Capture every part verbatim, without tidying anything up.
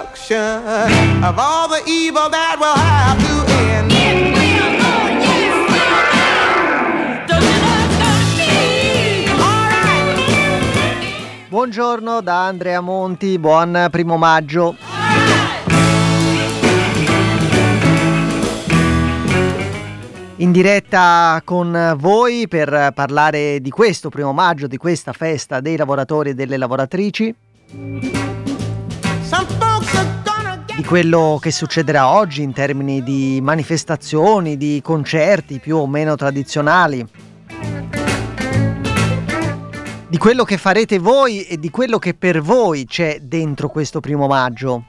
destruction of all the evil that will have to end. It will go, yes, sir. Don't you know it's gonna be all right? Buongiorno da Andrea Monti, buon primo maggio. In diretta con voi per parlare di questo primo maggio, di questa festa dei lavoratori e delle lavoratrici, di quello che succederà oggi in termini di manifestazioni, di concerti più o meno tradizionali, di quello che farete voi e di quello che per voi c'è dentro questo primo maggio.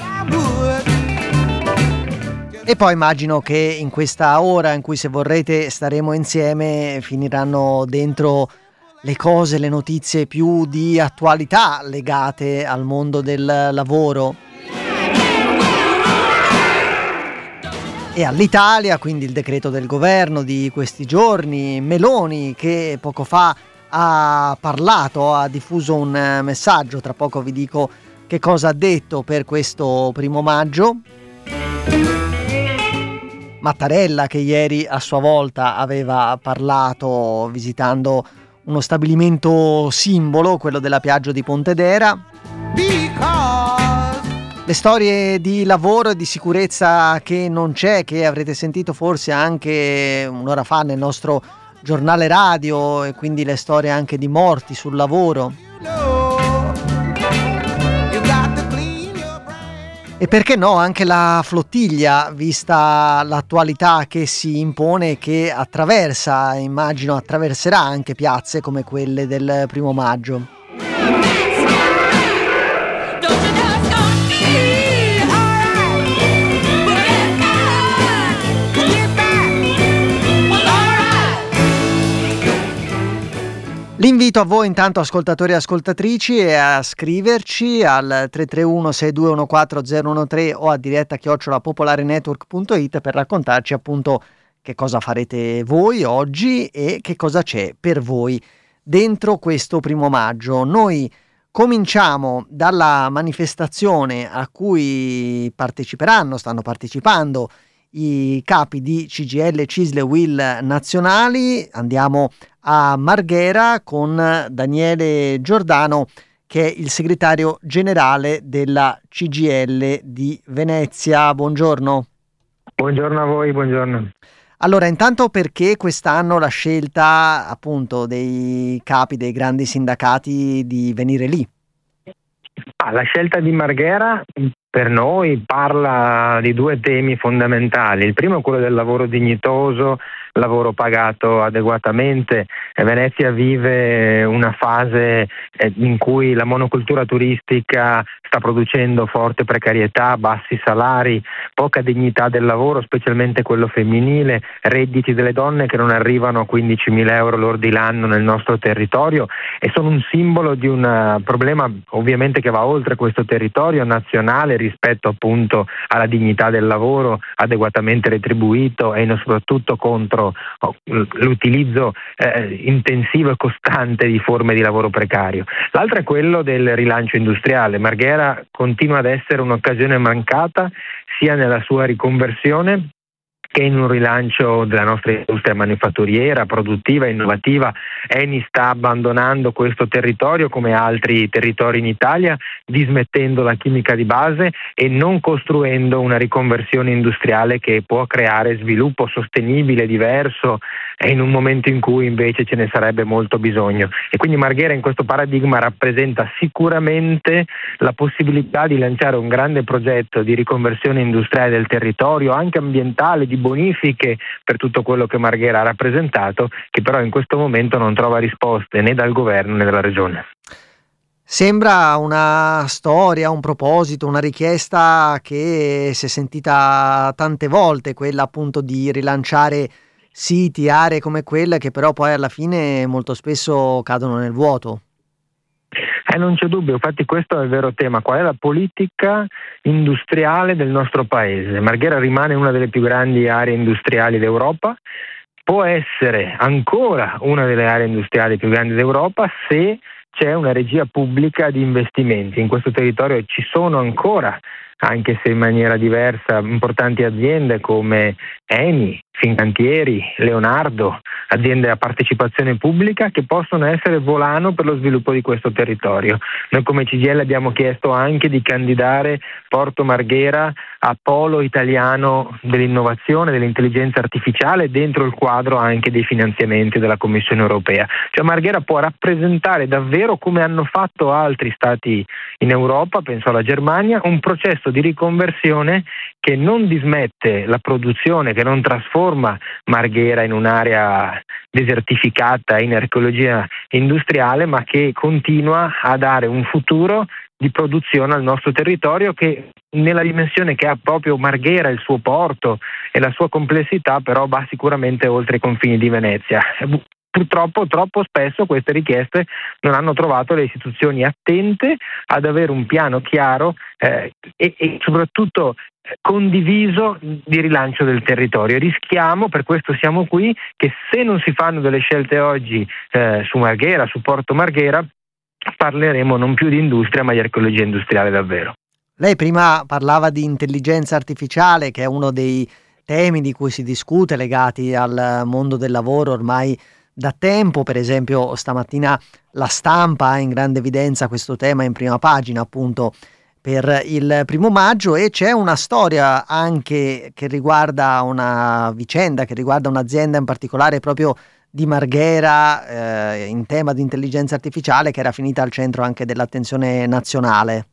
E poi immagino che in questa ora in cui, se vorrete, staremo insieme, finiranno dentro le cose, le notizie più di attualità legate al mondo del lavoro e all'Italia, quindi il decreto del governo di questi giorni, Meloni che poco fa ha parlato, ha diffuso un messaggio, tra poco vi dico che cosa ha detto per questo primo maggio. Mattarella che ieri a sua volta aveva parlato visitando uno stabilimento simbolo, quello della Piaggio di Pontedera. Le storie di lavoro e di sicurezza che non c'è, che avrete sentito forse anche un'ora fa nel nostro giornale radio, e quindi le storie anche di morti sul lavoro. E perché no, anche la flottiglia, vista l'attualità che si impone e che attraversa, immagino attraverserà anche piazze come quelle del primo maggio. L'invito a voi intanto, ascoltatori e ascoltatrici, è a scriverci al tre tre uno sei due uno quattro zero uno tre o a diretta chiocciola popolarenetwork punto it per raccontarci appunto che cosa farete voi oggi e che cosa c'è per voi dentro questo primo maggio. Noi cominciamo dalla manifestazione a cui parteciperanno, stanno partecipando i capi di C G I L, C I S L e U I L nazionali. Andiamo a Marghera con Daniele Giordano, che è il segretario generale della C G I L di Venezia. Buongiorno. Buongiorno a voi, buongiorno. Allora, intanto, perché quest'anno la scelta appunto dei capi dei grandi sindacati di venire lì? Ah, la scelta di Marghera per noi parla di due temi fondamentali. Il primo è quello del lavoro dignitoso, lavoro pagato adeguatamente. Venezia vive una fase in cui la monocultura turistica sta producendo forte precarietà, bassi salari, poca dignità del lavoro, specialmente quello femminile, redditi delle donne che non arrivano a quindicimila euro lordi l'anno nel nostro territorio, e sono un simbolo di un problema ovviamente che va oltre questo territorio nazionale rispetto appunto alla dignità del lavoro adeguatamente retribuito e soprattutto contro l'utilizzo eh, intensivo e costante di forme di lavoro precario. L'altro è quello del rilancio industriale. Marghera continua ad essere un'occasione mancata sia nella sua riconversione che in un rilancio della nostra industria manifatturiera, produttiva, innovativa. Eni sta abbandonando questo territorio come altri territori in Italia, dismettendo la chimica di base e non costruendo una riconversione industriale che può creare sviluppo sostenibile, diverso, e in un momento in cui invece ce ne sarebbe molto bisogno. E quindi Marghera in questo paradigma rappresenta sicuramente la possibilità di lanciare un grande progetto di riconversione industriale del territorio, anche ambientale, di bonifiche per tutto quello che Marghera ha rappresentato, che però in questo momento non trova risposte né dal governo né dalla regione. Sembra una storia, un proposito, una richiesta che si è sentita tante volte, quella appunto di rilanciare siti, aree come quelle, che però poi alla fine molto spesso cadono nel vuoto. Eh, non c'è dubbio, infatti questo è il vero tema. Qual è la politica industriale del nostro paese? Marghera rimane una delle più grandi aree industriali d'Europa, può essere ancora una delle aree industriali più grandi d'Europa se c'è una regia pubblica di investimenti. In questo territorio ci sono ancora, anche se in maniera diversa, importanti aziende come Eni, Fincantieri, Leonardo, aziende a partecipazione pubblica che possono essere volano per lo sviluppo di questo territorio. Noi come C G I L abbiamo chiesto anche di candidare Porto Marghera a polo italiano dell'innovazione, dell'intelligenza artificiale, dentro il quadro anche dei finanziamenti della Commissione europea. Cioè Marghera può rappresentare davvero, come hanno fatto altri stati in Europa, penso alla Germania, un processo di riconversione che non dismette la produzione, che non trasforma Marghera in un'area desertificata in archeologia industriale, ma che continua a dare un futuro di produzione al nostro territorio, che nella dimensione che ha proprio Marghera, il suo porto e la sua complessità, però va sicuramente oltre i confini di Venezia. Purtroppo troppo spesso queste richieste non hanno trovato le istituzioni attente ad avere un piano chiaro eh, e, e soprattutto condiviso di rilancio del territorio. Rischiamo, per questo siamo qui, che se non si fanno delle scelte oggi eh, su Marghera, su Porto Marghera, parleremo non più di industria ma di archeologia industriale davvero. Lei prima parlava di intelligenza artificiale, che è uno dei temi di cui si discute legati al mondo del lavoro ormai da tempo. Per esempio stamattina La Stampa ha in grande evidenza questo tema in prima pagina, appunto per il primo maggio, e c'è una storia anche che riguarda una vicenda, che riguarda un'azienda in particolare proprio di Marghera eh, in tema di intelligenza artificiale, che era finita al centro anche dell'attenzione nazionale.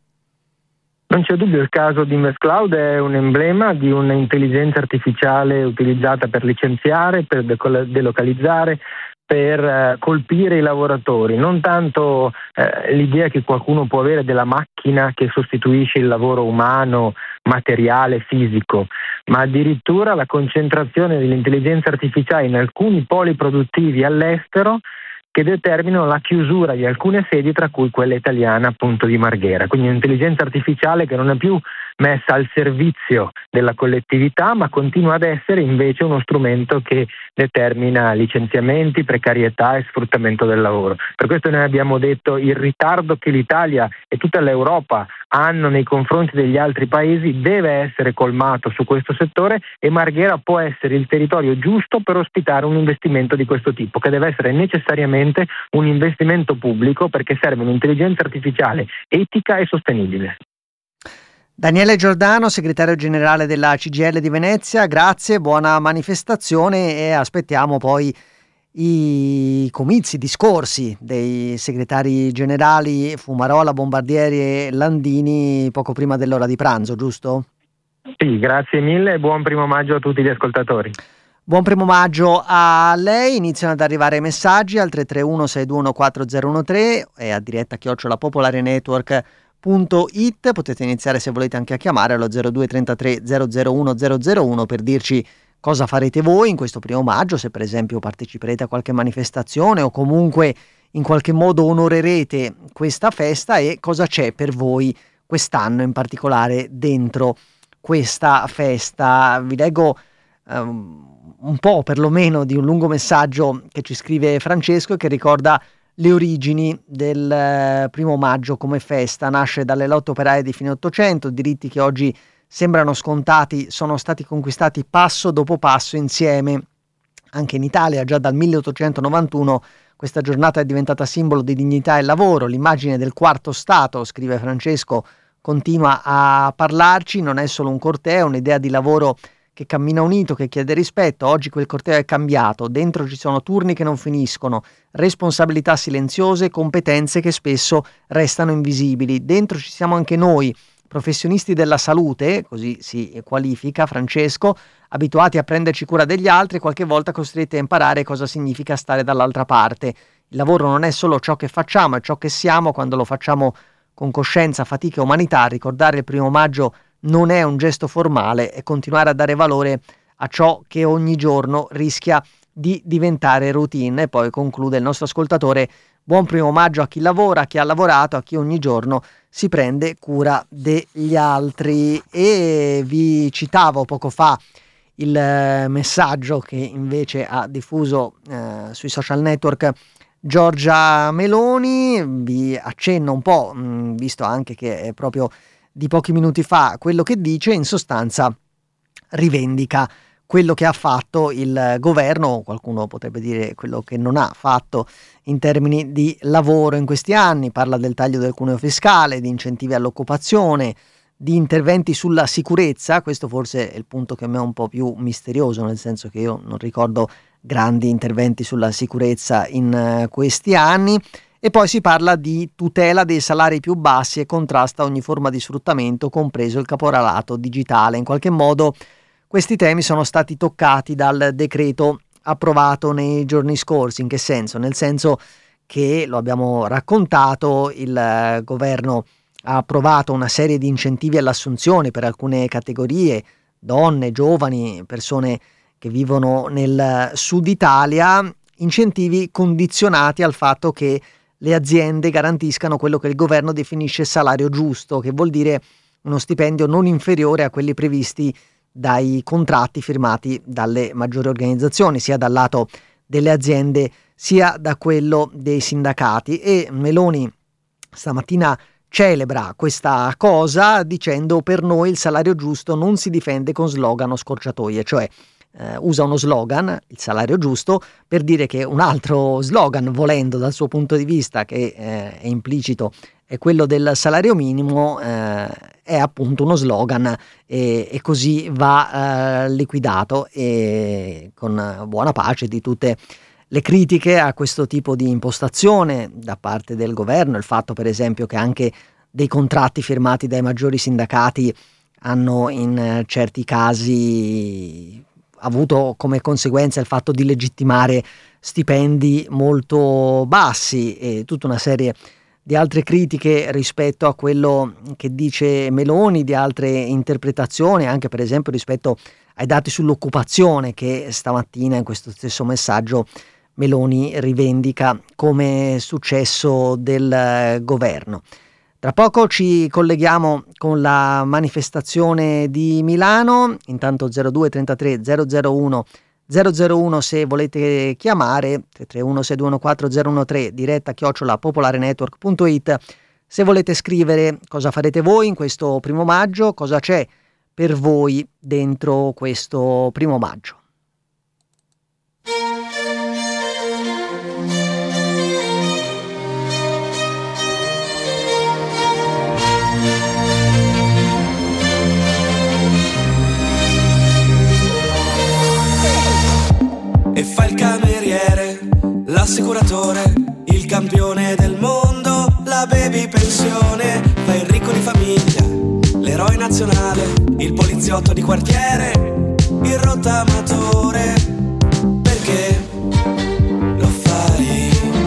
Non c'è dubbio, il caso di InvestCloud è un emblema di un'intelligenza artificiale utilizzata per licenziare, per delocalizzare, per eh, colpire i lavoratori. Non tanto eh, l'idea che qualcuno può avere della macchina che sostituisce il lavoro umano, materiale, fisico, ma addirittura la concentrazione dell'intelligenza artificiale in alcuni poli produttivi all'estero che determinano la chiusura di alcune sedi, tra cui quella italiana appunto di Marghera. Quindi un'intelligenza artificiale che non è più messa al servizio della collettività, ma continua ad essere invece uno strumento che determina licenziamenti, precarietà e sfruttamento del lavoro. Per questo noi abbiamo detto il ritardo che l'Italia e tutta l'Europa hanno nei confronti degli altri paesi deve essere colmato su questo settore, e Marghera può essere il territorio giusto per ospitare un investimento di questo tipo, che deve essere necessariamente un investimento pubblico, perché serve un'intelligenza artificiale etica e sostenibile. Daniele Giordano, segretario generale della C G I L di Venezia, grazie, buona manifestazione, e aspettiamo poi i comizi, i discorsi dei segretari generali Fumarola, Bombardieri e Landini poco prima dell'ora di pranzo, giusto? Sì, grazie mille e buon primo maggio a tutti gli ascoltatori. Buon primo maggio a lei. Iniziano ad arrivare messaggi al tre tre uno sei due uno quattro zero uno tre e a diretta chiocciola popolare network punto it. Potete iniziare, se volete, anche a chiamare allo zero due trentatré zero zero uno zero zero uno per dirci cosa farete voi in questo primo maggio, se per esempio parteciperete a qualche manifestazione o comunque in qualche modo onorerete questa festa, e cosa c'è per voi quest'anno in particolare dentro questa festa. Vi leggo um, un po' perlomeno di un lungo messaggio che ci scrive Francesco, che ricorda le origini del eh, primo maggio come festa. Nasce dalle lotte operaie di fine Ottocento, diritti che oggi sembrano scontati sono stati conquistati passo dopo passo insieme. Anche in Italia già dal milleottocentonovantuno questa giornata è diventata simbolo di dignità e lavoro. L'immagine del quarto stato, scrive Francesco, continua a parlarci, non è solo un corteo, è un'idea di lavoro che cammina unito, che chiede rispetto. Oggi quel corteo è cambiato, dentro ci sono turni che non finiscono, responsabilità silenziose, competenze che spesso restano invisibili. Dentro ci siamo anche noi, professionisti della salute, così si qualifica Francesco, abituati a prenderci cura degli altri, qualche volta costretti a imparare cosa significa stare dall'altra parte. Il lavoro non è solo ciò che facciamo, è ciò che siamo quando lo facciamo con coscienza, fatica e umanità. Ricordare il primo maggio non è un gesto formale, è continuare a dare valore a ciò che ogni giorno rischia di diventare routine. E poi conclude il nostro ascoltatore: buon primo maggio a chi lavora, a chi ha lavorato, a chi ogni giorno si prende cura degli altri. E vi citavo poco fa il messaggio che invece ha diffuso eh, sui social network Giorgia Meloni. Vi accenno un po', mh, visto anche che è proprio di pochi minuti fa quello che dice. In sostanza rivendica quello che ha fatto il governo, qualcuno potrebbe dire quello che non ha fatto in termini di lavoro in questi anni. Parla del taglio del cuneo fiscale, di incentivi all'occupazione, di interventi sulla sicurezza. Questo forse è il punto che a me è un po' più misterioso, nel senso che io non ricordo grandi interventi sulla sicurezza in uh, questi anni. E poi si parla di tutela dei salari più bassi e contrasta ogni forma di sfruttamento, compreso il caporalato digitale. In qualche modo questi temi sono stati toccati dal decreto approvato nei giorni scorsi. In che senso? Nel senso che, lo abbiamo raccontato, il uh, governo ha approvato una serie di incentivi all'assunzione per alcune categorie, donne, giovani, persone che vivono nel sud Italia, incentivi condizionati al fatto che le aziende garantiscano quello che il governo definisce salario giusto, che vuol dire uno stipendio non inferiore a quelli previsti dai contratti firmati dalle maggiori organizzazioni, sia dal lato delle aziende sia da quello dei sindacati. E Meloni stamattina celebra questa cosa dicendo: per noi il salario giusto non si difende con slogan o scorciatoie, cioè eh, usa uno slogan, il salario giusto, per dire che un altro slogan, volendo dal suo punto di vista, che eh, è implicito, è quello del salario minimo, eh, è appunto uno slogan e, e così va eh, liquidato, e con buona pace di tutte le critiche a questo tipo di impostazione da parte del governo. Il fatto, per esempio, che anche dei contratti firmati dai maggiori sindacati hanno in certi casi avuto come conseguenza il fatto di legittimare stipendi molto bassi, e tutta una serie di altre critiche rispetto a quello che dice Meloni, di altre interpretazioni, anche per esempio rispetto ai dati sull'occupazione che stamattina in questo stesso messaggio Meloni rivendica come successo del governo. Tra poco ci colleghiamo con la manifestazione di Milano. Intanto zero due trentatré zero zero uno zero zero uno se volete chiamare, tre tre uno sei due uno quattro zero uno tre, diretta chiocciola popolarenetwork punto it. Se volete scrivere cosa farete voi in questo primo maggio, cosa c'è per voi dentro questo primo maggio. E fa il cameriere, l'assicuratore, il campione del mondo, la baby pensione, fa il ricco di famiglia, l'eroe nazionale, il poliziotto di quartiere, il rottamatore. Perché lo fai?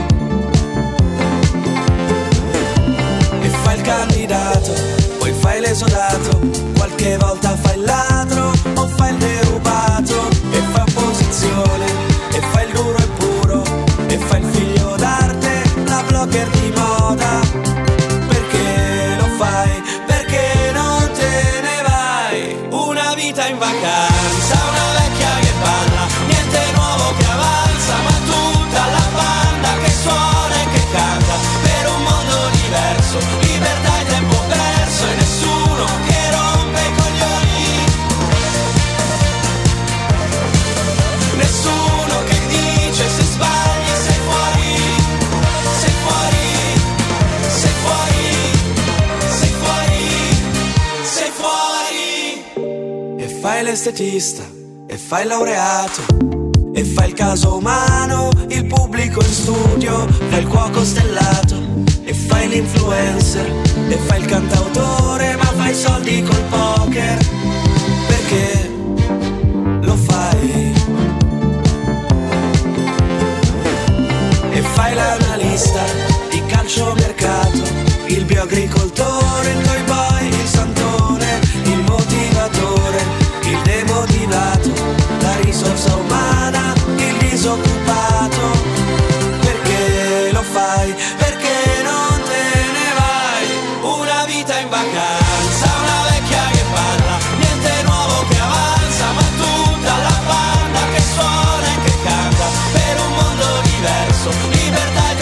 E fa il candidato, poi fai l'esodato, qualche volta fai il ladro o fai il derubato, e fa opposizione, e fa il duro e puro, e fa il figlio d'arte, la blogger di moda. Perché lo fai? Perché non te ne vai? Una vita in vacanza, una vecchia che parla, niente nuovo che avanza, ma tutta la banda che suona e che canta, per un mondo diverso, libertà e tempo perso, e nessuno che rompe i coglioni, nessuno che dice se sbagli sei fuori, sei fuori, sei fuori, sei fuori, sei fuori. E fai l'estetista, e fai il laureato, e fai il caso umano, il pubblico in studio, fai il cuoco stellato, e fai l'influencer, e fai il cantautore, ma fai soldi col poker. Perché lo fai? E fai l'analista di calciomercato, il bioagricoltore, il toy boy, il santone, il motivatore, il demotivato, la risorsa umana, il disoccupato. Perché lo fai? Perché non te ne vai? Una vita in vacanza, una vecchia che parla, niente nuovo che avanza, ma tutta la banda che suona e che canta, per un mondo diverso, libertà e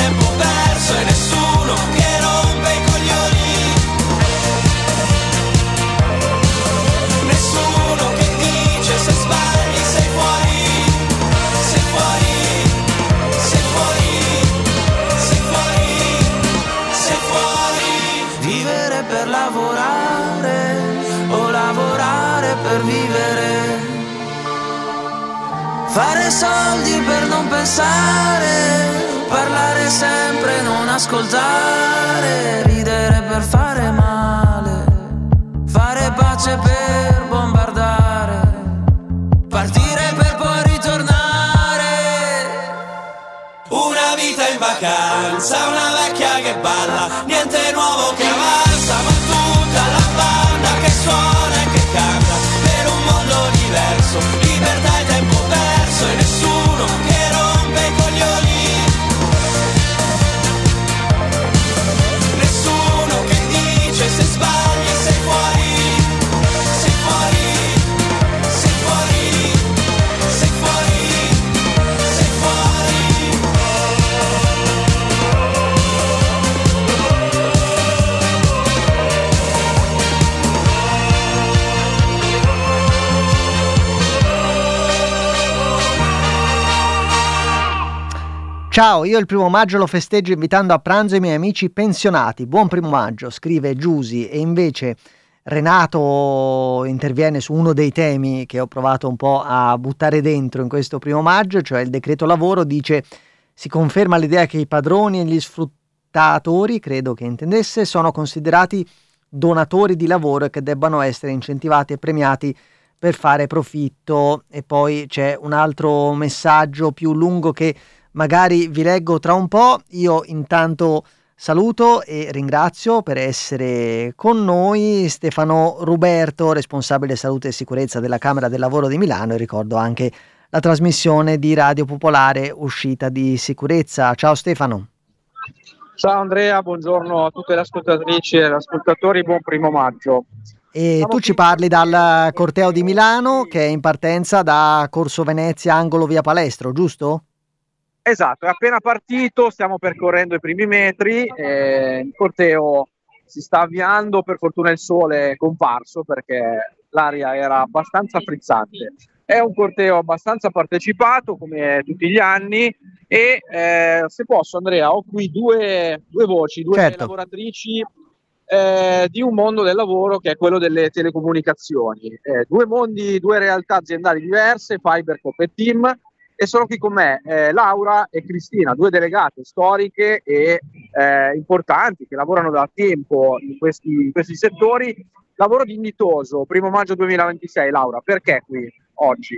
Fare soldi per non pensare, parlare sempre, non ascoltare, ridere per fare male, fare pace per bombardare, partire per poi ritornare. Una vita in vacanza, una vecchia che balla, niente nuovo che avanza, ma tutta la banda che suona e che canta per un mondo diverso, libertà e tempo perso e nessuno che rompe i coglioni, nessuno che dice se sbagli sei fuori, sei fuori, sei fuori, sei fuori, sei fuori. Ciao, io il primo maggio lo festeggio invitando a pranzo i miei amici pensionati. Buon primo maggio, scrive Giusy. E invece Renato interviene su uno dei temi che ho provato un po' a buttare dentro in questo primo maggio, cioè il decreto lavoro. Dice: si conferma l'idea che i padroni e gli sfruttatori, credo che intendesse, sono considerati donatori di lavoro e che debbano essere incentivati e premiati per fare profitto. E poi c'è un altro messaggio più lungo che magari vi leggo tra un po'. Io intanto saluto e ringrazio per essere con noi Stefano Ruberto, responsabile salute e sicurezza della Camera del Lavoro di Milano, e ricordo anche la trasmissione di Radio Popolare Uscita di Sicurezza. Ciao Stefano. Ciao Andrea, buongiorno a tutte le ascoltatrici e gli ascoltatori, buon primo maggio. E Siamo tu ci parli dal corteo di Milano che è in partenza da Corso Venezia, angolo via Palestro, giusto? Esatto, è appena partito, stiamo percorrendo i primi metri, eh, il corteo si sta avviando, per fortuna il sole è comparso perché l'aria era abbastanza frizzante. È un corteo abbastanza partecipato come tutti gli anni e eh, se posso Andrea ho qui due, due voci, due certo. lavoratrici eh, di un mondo del lavoro che è quello delle telecomunicazioni, eh, due mondi, due realtà aziendali diverse, Fibercop e Team. E sono qui con me eh, Laura e Cristina, due delegate storiche e eh, importanti che lavorano da tempo in questi, in questi settori. Lavoro dignitoso, primo maggio duemilaventisei. Laura, perché qui oggi?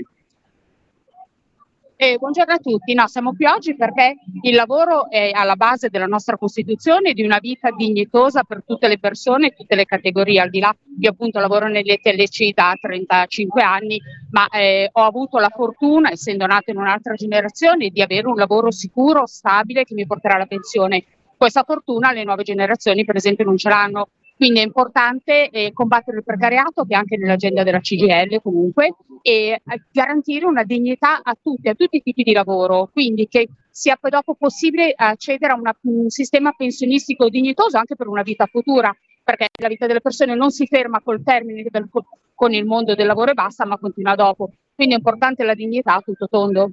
Eh, buongiorno a tutti, no, siamo qui oggi perché il lavoro è alla base della nostra Costituzione, di una vita dignitosa per tutte le persone, tutte le categorie, al di là. Io appunto lavoro nell'E T L C da trentacinque anni, ma eh, ho avuto la fortuna, essendo nata in un'altra generazione, di avere un lavoro sicuro, stabile, che mi porterà alla pensione. Questa fortuna le nuove generazioni per esempio non ce l'hanno. Quindi è importante eh, combattere il precariato, che è anche nell'agenda della C G I L comunque, e eh, garantire una dignità a tutti, a tutti i tipi di lavoro, quindi che sia poi dopo possibile accedere a una, un sistema pensionistico dignitoso anche per una vita futura, perché la vita delle persone non si ferma col termine del, con il mondo del lavoro e basta, ma continua dopo. Quindi è importante la dignità a tutto tondo.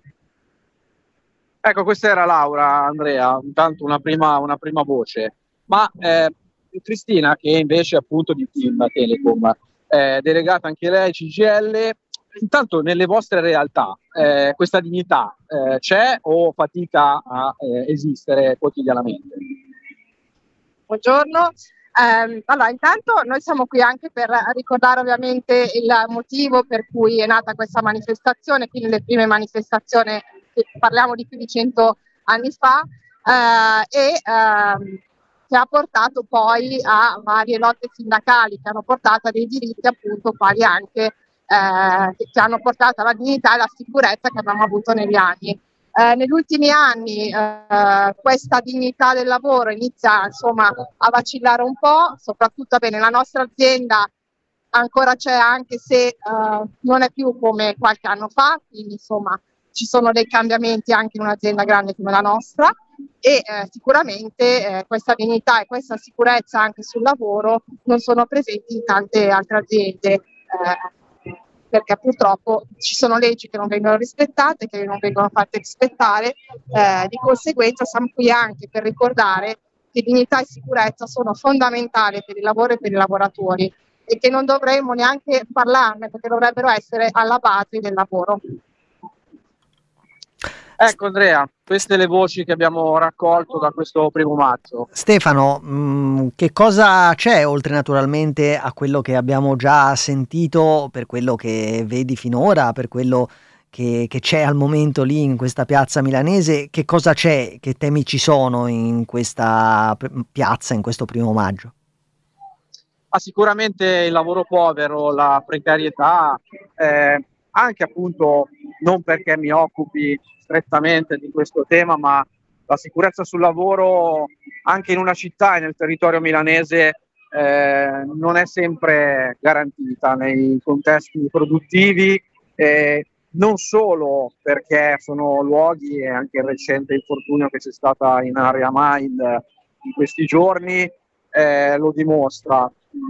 Ecco, questa era Laura, Andrea, intanto una prima, una prima voce. Ma eh, Cristina, che invece appunto di Team Telecom, eh, delegata anche lei C G I L, intanto nelle vostre realtà eh, questa dignità eh, c'è o fatica a eh, esistere quotidianamente? Buongiorno. Eh, allora, intanto noi siamo qui anche per ricordare ovviamente il motivo per cui è nata questa manifestazione, quindi le prime manifestazioni, parliamo di più di cento anni fa, eh, e eh, che ha portato poi a varie lotte sindacali che hanno portato a dei diritti appunto quali anche eh, che hanno portato alla dignità e alla sicurezza che abbiamo avuto negli anni. Eh, negli ultimi anni eh, questa dignità del lavoro inizia insomma a vacillare un po', soprattutto bene, la nostra azienda ancora c'è, anche se eh, non è più come qualche anno fa, quindi insomma ci sono dei cambiamenti anche in un'azienda grande come la nostra e eh, sicuramente eh, questa dignità e questa sicurezza anche sul lavoro non sono presenti in tante altre aziende, eh, perché purtroppo ci sono leggi che non vengono rispettate, che non vengono fatte rispettare, eh, di conseguenza siamo qui anche per ricordare che dignità e sicurezza sono fondamentali per il lavoro e per i lavoratori e che non dovremmo neanche parlarne perché dovrebbero essere alla base del lavoro. Ecco Andrea, queste le voci che abbiamo raccolto da questo primo maggio. Stefano, mh, che cosa c'è oltre naturalmente a quello che abbiamo già sentito, per quello che vedi finora, per quello che, che c'è al momento lì in questa piazza milanese? Che cosa c'è, che temi ci sono in questa piazza, in questo primo maggio? Ah, sicuramente il lavoro povero, la precarietà, eh, anche appunto non perché mi occupi strettamente di questo tema, ma la sicurezza sul lavoro anche in una città e nel territorio milanese eh, non è sempre garantita nei contesti produttivi, eh, non solo perché sono luoghi, e anche il recente infortunio che c'è stata in area Mind in questi giorni eh, lo dimostra,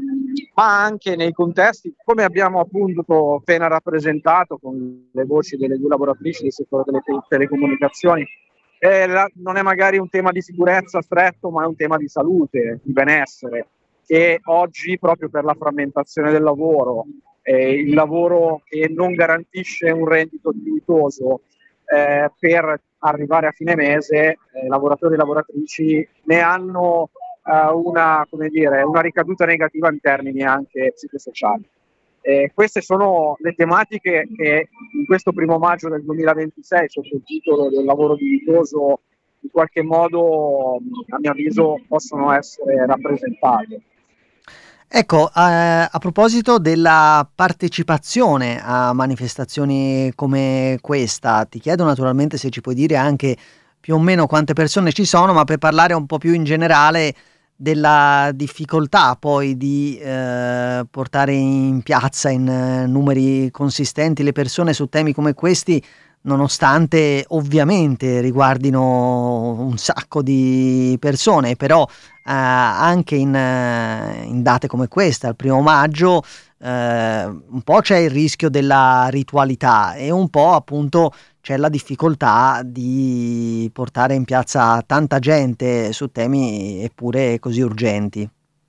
ma anche nei contesti, come abbiamo appunto appena rappresentato con le voci delle due lavoratrici del settore delle te- telecomunicazioni, eh, la, non è magari un tema di sicurezza stretto, ma è un tema di salute, di benessere, che oggi proprio per la frammentazione del lavoro, eh, il lavoro che non garantisce un reddito dignitoso eh, per arrivare a fine mese, eh, lavoratori e lavoratrici ne hanno Uh, una, come dire, una ricaduta negativa in termini anche psicosociali. Eh, queste sono le tematiche che in questo primo maggio del duemilaventisei, sotto il titolo del lavoro dignitoso, in qualche modo, a mio avviso, possono essere rappresentate. Ecco, eh, a proposito della partecipazione a manifestazioni come questa, ti chiedo naturalmente se ci puoi dire anche più o meno quante persone ci sono, ma per parlare un po' più in generale della difficoltà poi di eh, portare in piazza in eh, numeri consistenti le persone su temi come questi, nonostante ovviamente riguardino un sacco di persone, però eh, anche in, eh, in date come questa, il primo maggio, eh, un po' c'è il rischio della ritualità e un po' appunto c'è la difficoltà di portare in piazza tanta gente su temi eppure così urgenti.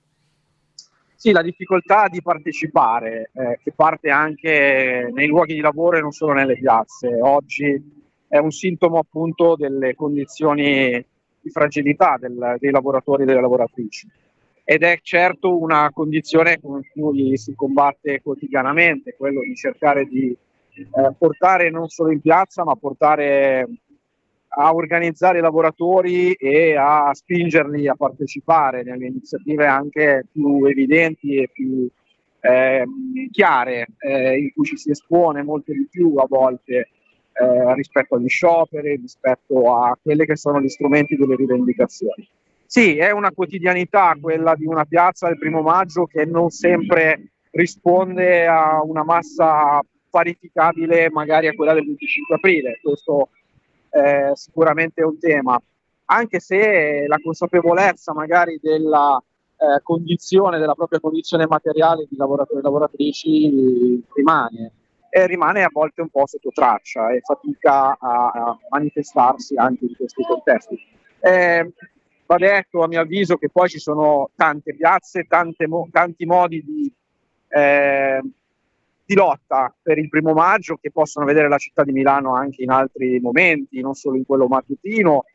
Sì, la difficoltà di partecipare, eh, che parte anche nei luoghi di lavoro e non solo nelle piazze. Oggi è un sintomo appunto delle condizioni di fragilità del, dei lavoratori e delle lavoratrici. Ed è certo una condizione con cui si combatte quotidianamente, quello di cercare di Eh, portare non solo in piazza, ma portare a organizzare i lavoratori e a spingerli a partecipare nelle iniziative anche più evidenti e più eh, chiare, eh, in cui ci si espone molto di più a volte eh, rispetto agli scioperi, rispetto a quelli che sono gli strumenti delle rivendicazioni. Sì, è una quotidianità quella di una piazza del primo maggio che non sempre risponde a una massa parificabile magari a quella del venticinque aprile, questo è sicuramente un tema, anche se la consapevolezza magari della eh, condizione, della propria condizione materiale di lavoratori e lavoratrici rimane, e rimane a volte un po' sotto traccia e fatica a, a manifestarsi anche in questi contesti. Eh, va detto a mio avviso che poi ci sono tante piazze, tante mo- tanti modi di eh, di lotta per il primo maggio che possono vedere la città di Milano anche in altri momenti, non solo in quello mattutino,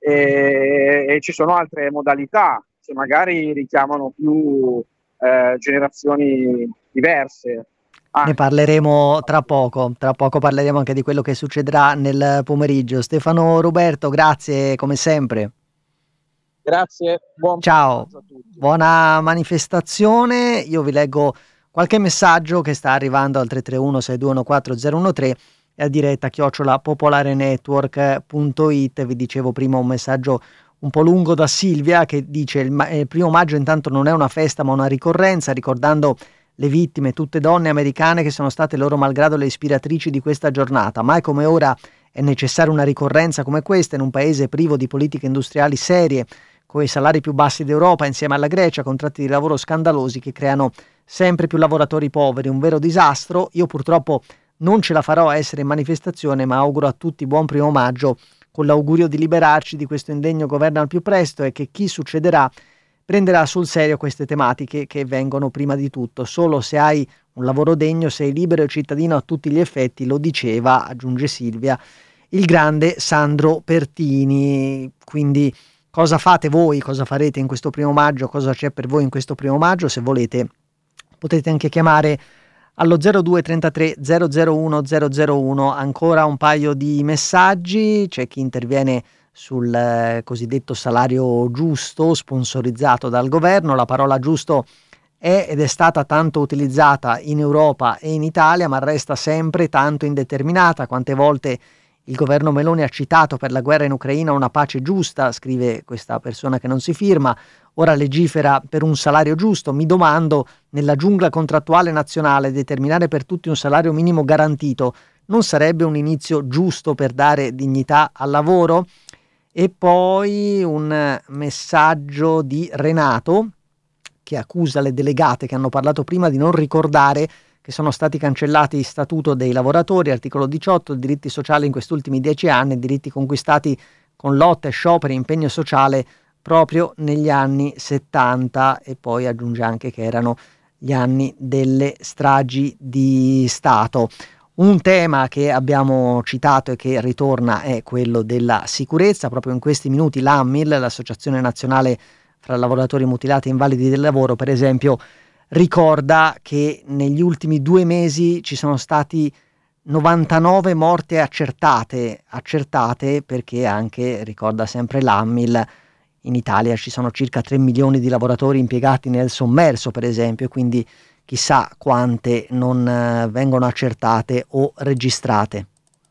e, e ci sono altre modalità che magari richiamano più eh, generazioni diverse. Ah. Ne parleremo tra poco, tra poco parleremo anche di quello che succederà nel pomeriggio. Stefano Ruberto, grazie come sempre. Grazie, buon ciao, a tutti. Buona manifestazione. Io vi leggo qualche messaggio che sta arrivando al tre tre uno sei due uno quattro zero uno tre e a diretta chiocciola popolarenetwork punto it. Vi dicevo prima un messaggio un po' lungo da Silvia che dice il, ma- il primo maggio intanto non è una festa ma una ricorrenza, ricordando le vittime, tutte donne americane che sono state loro malgrado le ispiratrici di questa giornata. Mai come ora è necessaria una ricorrenza come questa in un paese privo di politiche industriali serie, con i salari più bassi d'Europa, insieme alla Grecia, contratti di lavoro scandalosi che creano sempre più lavoratori poveri, un vero disastro. Io purtroppo non ce la farò a essere in manifestazione, ma auguro a tutti buon primo maggio, con l'augurio di liberarci di questo indegno governo al più presto e che chi succederà prenderà sul serio queste tematiche che vengono prima di tutto. Solo se hai un lavoro degno sei libero e cittadino a tutti gli effetti, lo diceva, aggiunge Silvia, il grande Sandro Pertini. Quindi cosa fate voi, cosa farete in questo primo maggio, cosa c'è per voi in questo primo maggio? Se volete potete anche chiamare allo zero due trentatré zero zero uno zero zero uno. Ancora un paio di messaggi. C'è chi interviene sul eh, cosiddetto salario giusto sponsorizzato dal governo. La parola giusto è ed è stata tanto utilizzata in Europa e in Italia, ma resta sempre tanto indeterminata. Quante volte il governo Meloni ha citato per la guerra in Ucraina una pace giusta, scrive questa persona che non si firma, ora legifera per un salario giusto. Mi domando, nella giungla contrattuale nazionale, determinare per tutti un salario minimo garantito non sarebbe un inizio giusto per dare dignità al lavoro? E poi un messaggio di Renato che accusa le delegate che hanno parlato prima di non ricordare che sono stati cancellati Statuto dei lavoratori, articolo diciotto, diritti sociali in questi ultimi dieci anni, diritti conquistati con lotte, scioperi, impegno sociale proprio negli anni settanta, e poi aggiunge anche che erano gli anni delle stragi di Stato. Un tema che abbiamo citato e che ritorna è quello della sicurezza. Proprio in questi minuti l'ANMIL, l'Associazione Nazionale fra Lavoratori Mutilati e Invalidi del Lavoro, per esempio, ricorda che negli ultimi due mesi ci sono stati novantanove morti accertate, accertate perché anche, ricorda sempre l'ANMIL, in Italia ci sono circa tre milioni di lavoratori impiegati nel sommerso, per esempio, quindi chissà quante non eh, vengono accertate o registrate.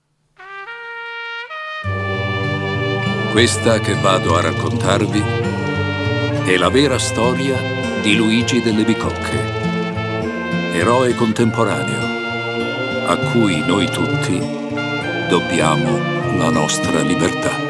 Questa che vado a raccontarvi è la vera storia di Luigi delle Bicocche, eroe contemporaneo a cui noi tutti dobbiamo la nostra libertà.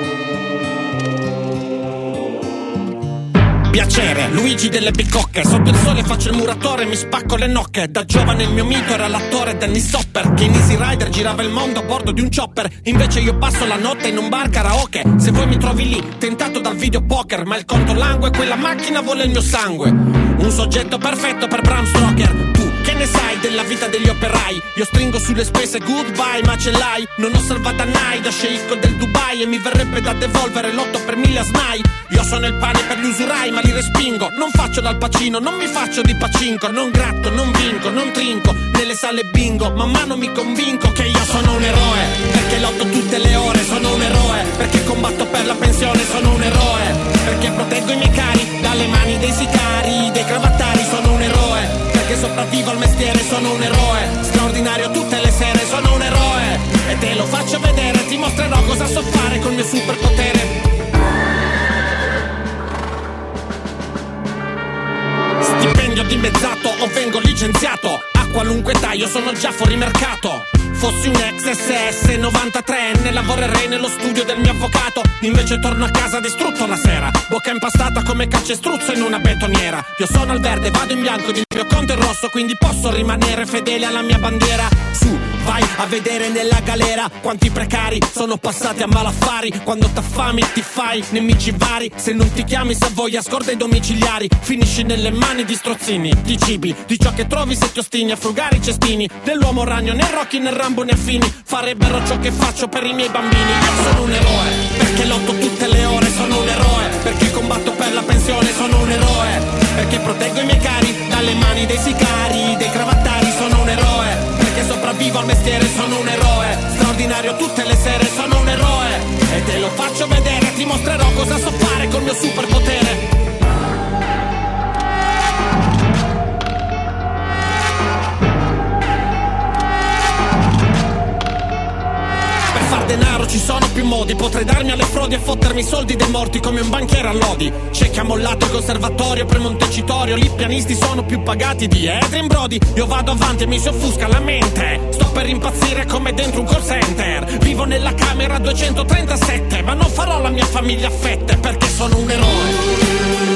Piacere, Luigi delle Bicocche. Sotto il sole faccio il muratore, mi spacco le nocche. Da giovane il mio mito era l'attore Dennis Hopper, che in Easy Rider girava il mondo a bordo di un chopper. Invece io passo la notte in un bar karaoke. Se vuoi mi trovi lì, tentato dal videopoker, ma il conto langue, quella macchina vuole il mio sangue. Un soggetto perfetto per Bram Stoker. Tu che ne sai della vita degli operai? Io stringo sulle spese goodbye, ma ce l'hai. Non ho salvata Nai da sceicco del Dubai, e mi verrebbe da devolvere l'otto per mille a Snai. Io sono il pane per gli usurai, ma li respingo. Non faccio dal Pacino, non mi faccio di pacinco. Non gratto, non vinco, non trinco nelle sale bingo. Man mano mi convinco che io sono un eroe, perché lotto tutte le ore. Sono un eroe, perché combatto per la pensione. Sono un eroe, perché proteggo i miei cari dalle mani dei sicari, dei cravattari. Sono un eroe, perché sopravvivo al mestiere. Sono un eroe, straordinario tutte le sere. Sono un eroe, e te lo faccio vedere. Ti mostrerò cosa so fare col mio superpotere. Stipendio dimezzato o vengo licenziato, a qualunque età io sono già fuori mercato. Fossi un ex esse esse novantatreenne, lavorerei nello studio del mio avvocato. Invece torno a casa distrutto la sera, bocca impastata come calcestruzzo in una betoniera. Io sono al verde, vado in bianco, il mio conto è rosso, quindi posso rimanere fedele alla mia bandiera. Su, vai a vedere nella galera quanti precari sono passati a malaffari. Quando t'affami ti fai nemici vari, se non ti chiami Savoia scorda i domiciliari. Finisci nelle mani di strozzini, di cibi, di ciò che trovi se ti ostini a frugare i cestini. Dell'uomo ragno né Rocky né Rambo né affini farebbero ciò che faccio per i miei bambini. Io sono un eroe, perché lotto tutte le ore. Sono un eroe, perché combatto per la pensione. Sono un eroe, perché proteggo i miei cari dalle mani dei sicari, dei cravattari. Sono un eroe, perché sopravvivo al mestiere. Sono un eroe, straordinario tutte le sere. Sono un eroe, e te lo faccio vedere. Ti mostrerò cosa so fare col mio superpotere. Denaro ci sono più modi, potrei darmi alle frodi e fottermi i soldi dei morti come un banchiere a lodi. C'è chi ha mollato il conservatorio per Montecitorio, lì i pianisti sono più pagati di Adrien Brody. Io vado avanti e mi si offusca la mente, sto per impazzire come dentro un call center. Vivo nella camera duecentotrentasette, ma non farò la mia famiglia a fette, perché sono un eroe.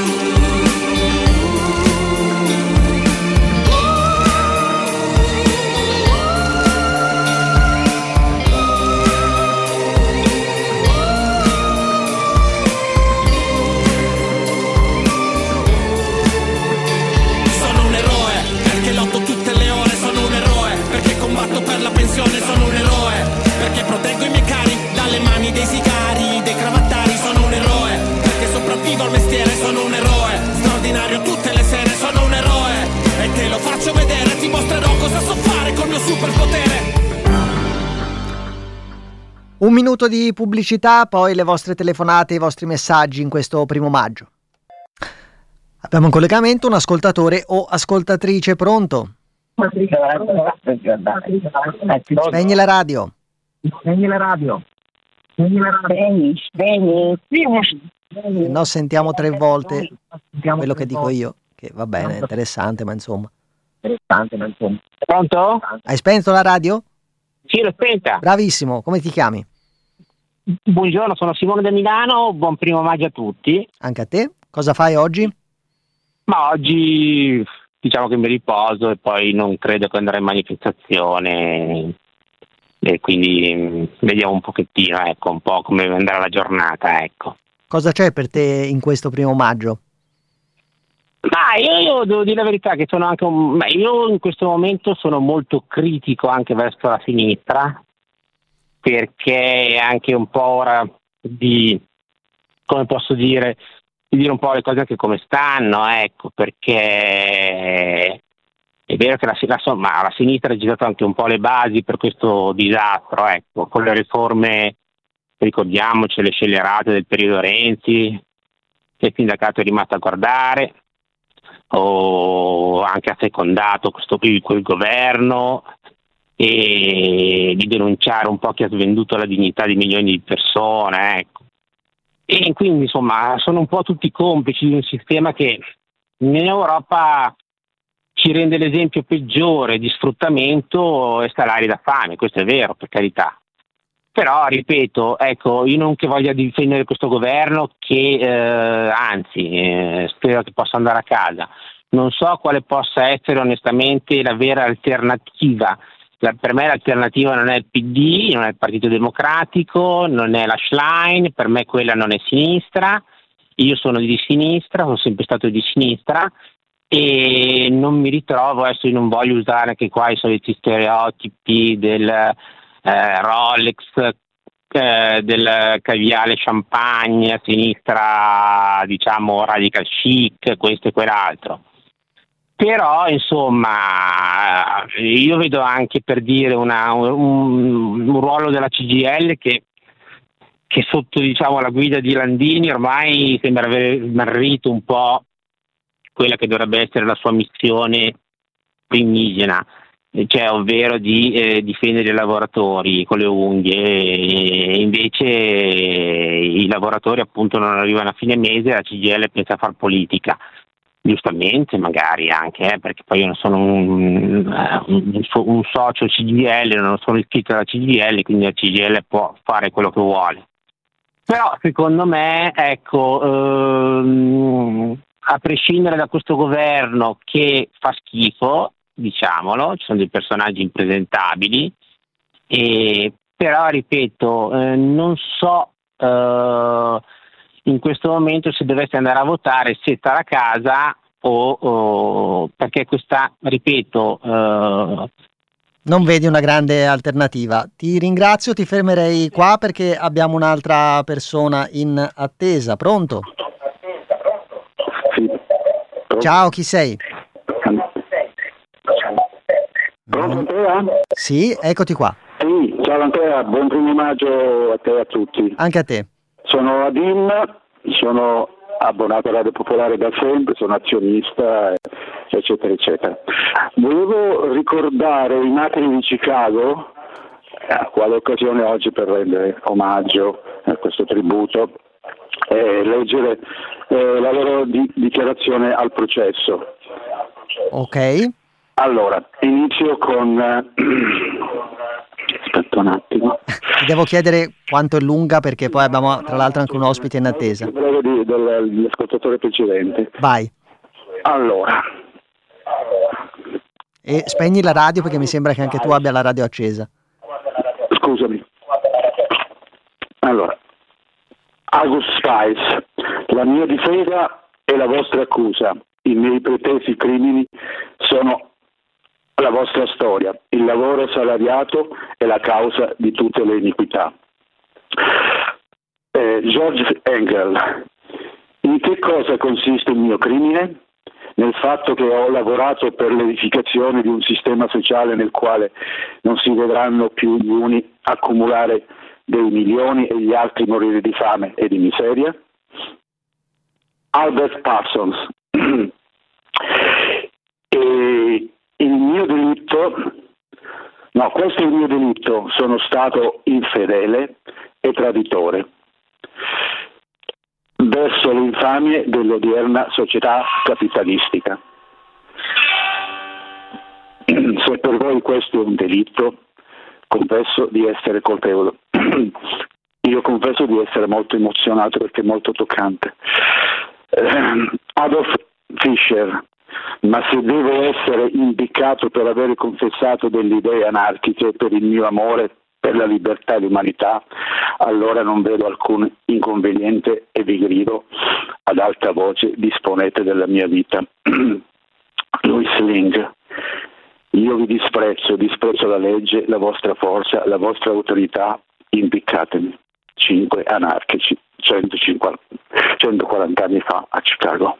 Sono un eroe, perché mestiere, sono un eroe, straordinario tutte le sere, sono un eroe. E te lo faccio vedere, ti mostrerò cosa so fare col mio superpotere. Un minuto di pubblicità, poi le vostre telefonate e i vostri messaggi in questo primo maggio. Abbiamo in collegamento un ascoltatore o ascoltatrice, pronto? Spegni la radio. Spegni la radio. Spegni la radio. Spegni, Se no sentiamo tre volte quello che dico io, che va bene, interessante, ma insomma. Interessante, ma insomma. Pronto? Hai spento la radio? Sì, l'ho spenta. Bravissimo, come ti chiami? Buongiorno, sono Simone da Milano, buon primo maggio a tutti. Anche a te. Cosa fai oggi? Ma oggi diciamo che mi riposo e poi non credo che andrò in manifestazione e quindi mh, vediamo un pochettino, ecco, un po' come andrà la giornata, ecco. Cosa c'è per te in questo primo maggio? Ma io, io devo dire la verità che sono anche un, ma io in questo momento sono molto critico anche verso la sinistra, perché è anche un po' ora di, come posso dire, di dire un po' le cose anche come stanno, ecco, perché è vero che la, la, insomma, la sinistra ha gettato anche un po' le basi per questo disastro, ecco, con le riforme, ricordiamoci, le scellerate del periodo Renzi, che il sindacato è rimasto a guardare, o anche assecondato questo quel governo, e di denunciare un po' chi ha svenduto la dignità di milioni di persone, ecco. E quindi insomma sono un po' tutti complici di un sistema che in Europa ci rende l'esempio peggiore di sfruttamento e salari da fame, questo è vero, per carità. Però, ripeto, ecco, io non che voglia difendere questo governo, che eh, anzi, eh, spero che possa andare a casa. Non so quale possa essere onestamente la vera alternativa. La, per me l'alternativa non è il P D, non è il Partito Democratico, non è la Schlein, per me quella non è sinistra. Io sono di sinistra, sono sempre stato di sinistra e non mi ritrovo, adesso io non voglio usare anche qua i soliti stereotipi del eh, Rolex, eh, del caviale champagne, a sinistra diciamo radical chic, questo e quell'altro. Però insomma io vedo anche, per dire, una, un, un ruolo della C G I L che, che sotto diciamo la guida di Landini ormai sembra aver smarrito un po' quella che dovrebbe essere la sua missione primigena, cioè ovvero di eh, difendere i lavoratori con le unghie, e invece i lavoratori appunto non arrivano a fine mese e la C G I L pensa a far politica. Giustamente, magari anche, eh, perché poi io non sono un, un, un socio C G I L, non sono iscritto alla C G I L, quindi la C G I L può fare quello che vuole. Però secondo me, ecco, ehm, a prescindere da questo governo che fa schifo, diciamolo, ci sono dei personaggi impresentabili, e, però ripeto, eh, non so eh, in questo momento se dovesse andare a votare se stare a casa o, o perché questa, ripeto, eh... non vedi una grande alternativa. Ti ringrazio, ti fermerei qua perché abbiamo un'altra persona in attesa. Pronto? Sì. Ciao, chi sei? Pronto Andrea? Sì, eccoti qua. Sì, ciao Andrea, buon primo maggio a te e a tutti. Anche a te. Sono Adim, sono abbonato a Radio Popolare da sempre, sono azionista, eccetera, eccetera. Volevo ricordare i martiri di Chicago, a quale occasione oggi per rendere omaggio a questo tributo, e leggere eh, la loro di- dichiarazione al processo. Ok. Allora, inizio con... Eh, aspetta un attimo. Ti devo chiedere quanto è lunga perché poi abbiamo tra l'altro anche un ospite in attesa. Volevo di, del, dell'ascoltatore precedente. Vai. Allora. E spegni la radio perché mi sembra che anche tu abbia la radio accesa. Scusami. Allora. August Spice, la mia difesa e la vostra accusa. I miei pretesi crimini sono la vostra storia. Il lavoro salariato è la causa di tutte le iniquità. Eh, George Engel, In che cosa consiste il mio crimine? Nel fatto che ho lavorato per l'edificazione di un sistema sociale nel quale non si vedranno più gli uni accumulare dei milioni e gli altri morire di fame e di miseria? Albert Parsons. E il mio delitto, no, questo è il mio delitto, sono stato infedele e traditore verso le infamie dell'odierna società capitalistica. Se per voi questo è un delitto, confesso di essere colpevole. Io confesso di essere molto emozionato perché è molto toccante. Eh, Adolf Fischer, ma se devo essere impiccato per aver confessato delle idee anarchiche per il mio amore per la libertà e l'umanità, allora non vedo alcun inconveniente e vi grido ad alta voce: disponete della mia vita. Louis Ling, io vi disprezzo, disprezzo la legge, la vostra forza, la vostra autorità, impiccatemi. Cinque anarchici, centocinquanta, centoquaranta anni fa a Chicago.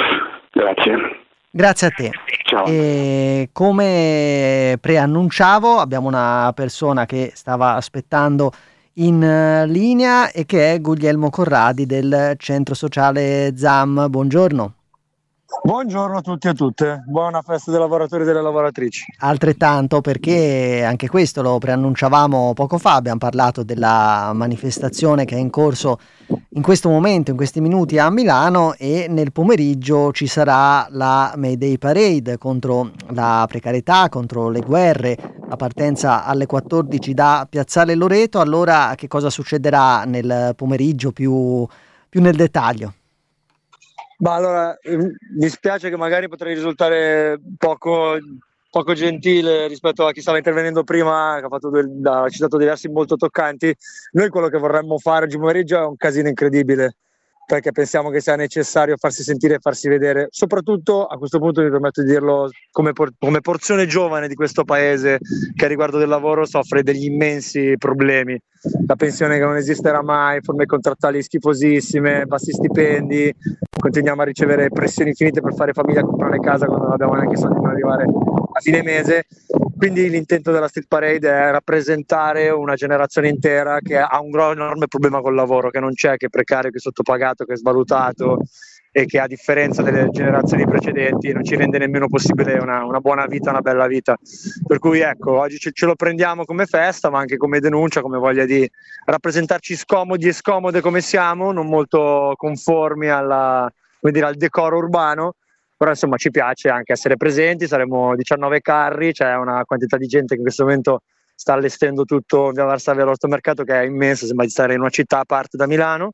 Grazie. Grazie a te. Ciao. E come preannunciavo, abbiamo una persona che stava aspettando in uh, linea e che è Guglielmo Corradi del Centro Sociale ZAM. Buongiorno. Buongiorno a tutti e a tutte, buona festa dei lavoratori e delle lavoratrici. Altrettanto, perché anche questo lo preannunciavamo poco fa, abbiamo parlato della manifestazione che è in corso in questo momento, in questi minuti a Milano, e nel pomeriggio ci sarà la May Day Parade contro la precarietà, contro le guerre, la partenza alle quattordici da Piazzale Loreto. Allora che cosa succederà nel pomeriggio più, più nel dettaglio? Ma allora, mi spiace che magari potrei risultare poco, poco gentile rispetto a chi stava intervenendo prima, che ha, fatto due, ha citato diversi molto toccanti. Noi quello che vorremmo fare oggi pomeriggio è un casino incredibile, perché pensiamo che sia necessario farsi sentire e farsi vedere, soprattutto a questo punto mi permetto di dirlo come, por- come porzione giovane di questo paese che a riguardo del lavoro soffre degli immensi problemi. La pensione che non esisterà mai, forme contrattuali schifosissime, bassi stipendi, continuiamo a ricevere pressioni infinite per fare famiglia, comprare casa quando non abbiamo neanche soldi per arrivare a fine mese. Quindi l'intento della Street Parade è rappresentare una generazione intera che ha un enorme problema col lavoro, che non c'è, che è precario, che è sottopagato, che è svalutato e che a differenza delle generazioni precedenti non ci rende nemmeno possibile una, una buona vita, una bella vita. Per cui ecco, oggi ce, ce lo prendiamo come festa, ma anche come denuncia, come voglia di rappresentarci scomodi e scomode come siamo, non molto conformi alla, come dire, al decoro urbano. Però insomma ci piace anche essere presenti, saremo diciannove carri, c'è una quantità di gente che in questo momento sta allestendo tutto via Varsavia all'Orto Mercato, che è immenso, sembra di stare in una città a parte da Milano,